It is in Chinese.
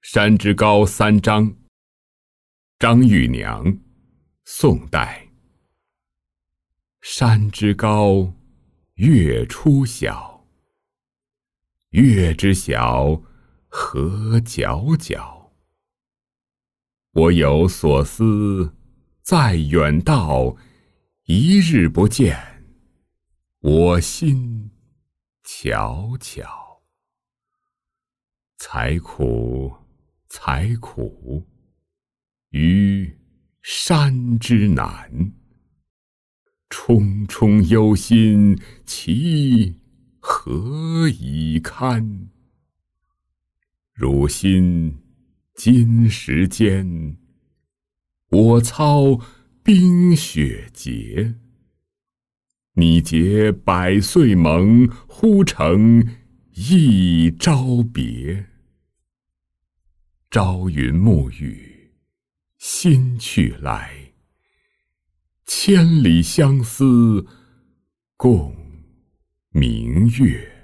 山之高三章，张玉娘，宋代。山之高，月出晓。月之晓，何皎皎。我有所思，在远道，一日不见，我心悄悄。采苦，采苦，于山之南。重重忧心，其何以堪？汝心今时间，我操冰雪节。你结百岁盟，忽成一朝别。朝云暮雨，心去来，千里相思，共明月。